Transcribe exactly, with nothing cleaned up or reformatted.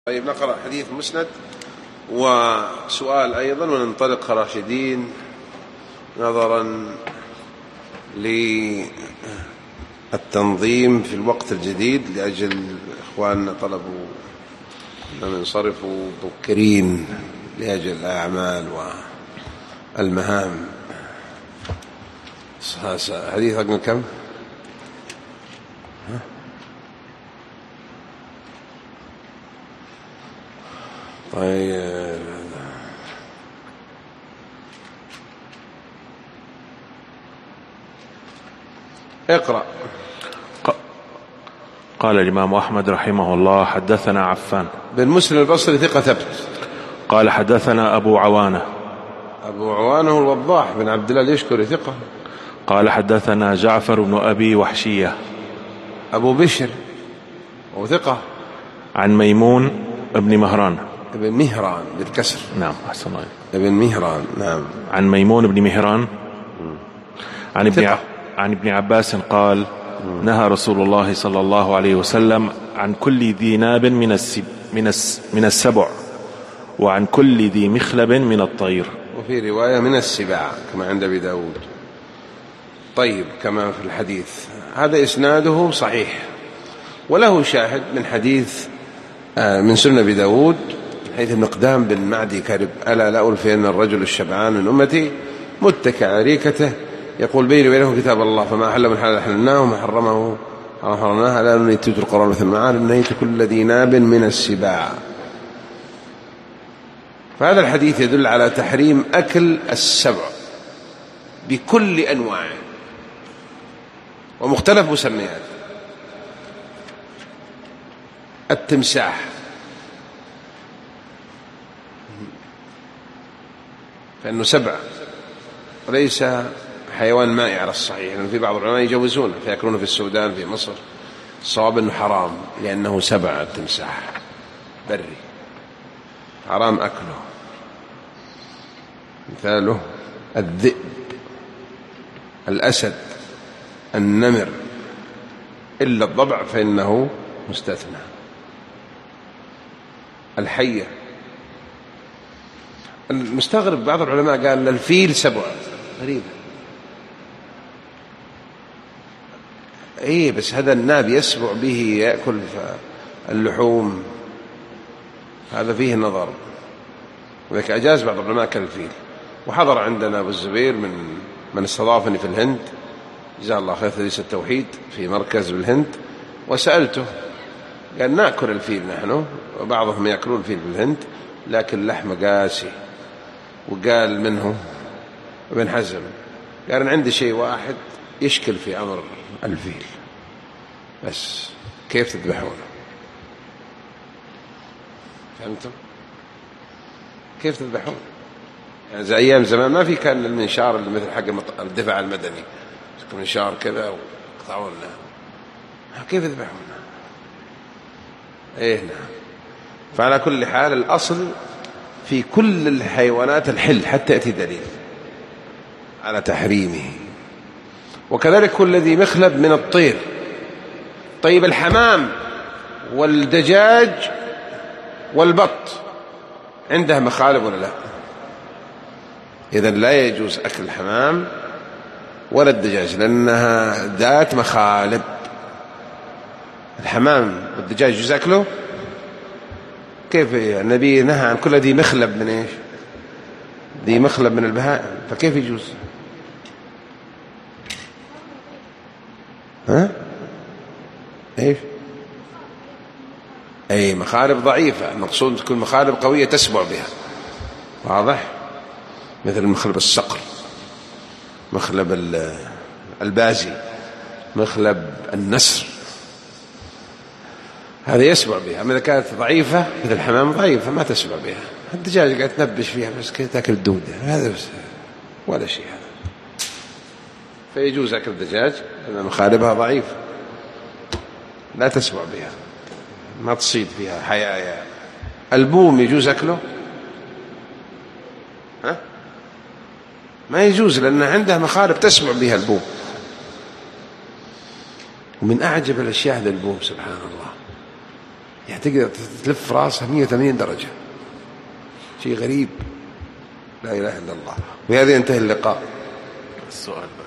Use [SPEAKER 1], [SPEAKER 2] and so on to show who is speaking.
[SPEAKER 1] طيب نقرأ حديث مسند وسؤال أيضا وننطلق راشدين نظرا للتنظيم في الوقت الجديد لأجل إخواننا طلبوا أن ينصرفوا مبكرين لأجل الأعمال والمهام. حديث رقم كم؟ طيب اقرأ.
[SPEAKER 2] قال الإمام أحمد رحمه الله: حدثنا عفان
[SPEAKER 1] بن مسلم البصري ثقة ثبت.
[SPEAKER 2] قال حدثنا أبو عوانة
[SPEAKER 1] أبو عوانة هو الوضاح بن عبد الله اليشكري ثقة.
[SPEAKER 2] قال حدثنا جعفر بن أبي وحشية
[SPEAKER 1] أبو بشر وثقة. عن
[SPEAKER 2] ميمون ابن مهران
[SPEAKER 1] ابن مهران بالكسر.
[SPEAKER 2] نعم أحسن الله.
[SPEAKER 1] ابن مهران نعم.
[SPEAKER 2] عن ميمون ابن مهران عن ابن ع... عن ابن عباس قال: نهى رسول الله صلى الله عليه وسلم عن كل ذي ناب من السب من الس من السبع وعن كل ذي مخلب من الطير،
[SPEAKER 1] وفي رواية من السباع كما عند أبي داود. طيب كما في الحديث هذا إسناده صحيح، وله شاهد من حديث من سنة أبي داود حيث المقدام بن معدي كرب: ألا لا ألفين الرجل الشبعان من أمتي متكئ على أريكته يقول بيني وبينه كتاب الله فما أحل من حلال حللناه وما حرمه حرمناه ألا نيت القرآن مثل معاه نيت كل ذي ناب من السباع. فهذا الحديث يدل على تحريم أكل السبع بكل أنواعه ومختلف مسميات. التمساح فإنه سبع وليس حيوان مائي على الصحيح، لأن في بعض العلماء يجوزونه فيأكلونه في السودان في مصر. الصواب أنه حرام لأنه سبع. التمساح بري حرام أكله. مثاله الذئب، الأسد، النمر، إلا الضبع فإنه مستثنى. الحية. المستغرب بعض العلماء قال الفيل سبع، غريبة. ايه بس هذا الناب يسبع به يأكل اللحوم، هذا فيه نظر، ولكن أجاز بعض العلماء كالفيل. وحضر عندنا أبو الزبير من من استضافني في الهند جزاه الله خير تدريس التوحيد في مركز بالهند، وسألته قال نأكل الفيل نحن وبعضهم يأكلون الفيل بالهند لكن لحم قاسي. وقال منه ابن حزم قال أنا عندي شيء واحد يشكل في أمر الفيل، بس كيف تذبحونه؟ فهمتم؟ كيف تذبحونه؟ يعني زي أيام زمان ما في كان المنشار اللي مثل حق الدفاع المدني، منشار كذا وقطعونه، كيف يذبحونه؟ ايه نعم. فعلى كل حال الأصل في كل الحيوانات الحل حتى يأتي دليل على تحريمه. وكذلك كل ذي مخلب من الطير. طيب الحمام والدجاج والبط عندها مخالب ولا لا؟ إذن لا يجوز أكل الحمام ولا الدجاج لأنها ذات مخالب. الحمام والدجاج يجوز أكله؟ كيف النبي نهى عن كل ذي مخلب من إيش؟ ذي مخلب من البهائم، فكيف يجوز؟ ها؟ إيش؟ أي مخالب ضعيفة، المقصود تكون مخالب قوية تسبع بها، واضح؟ مثل مخلب الصقر، مخلب البازي، مخلب النسر، هذا يسبع بها. أما إذا كانت ضعيفة مثل الحمام ضعيفة ما تسبع بها. الدجاج قاعد تنبش فيها بس كذا تأكل الدودة، هذا بس ولا شيء هذا. فيجوز أكل الدجاج لأن مخالبها ضعيفة لا تسبع بها، ما تصيد فيها حياة. البوم يجوز أكله؟ ها؟ ما يجوز لأن عندها مخالب تسبع بها البوم. ومن أعجب الأشياء هذا البوم سبحان الله، يعني تقدر تلف راسه مئة وثمانين درجة، شيء غريب. لا إله إلا الله. وبهذا ينتهي اللقاء.
[SPEAKER 2] السؤال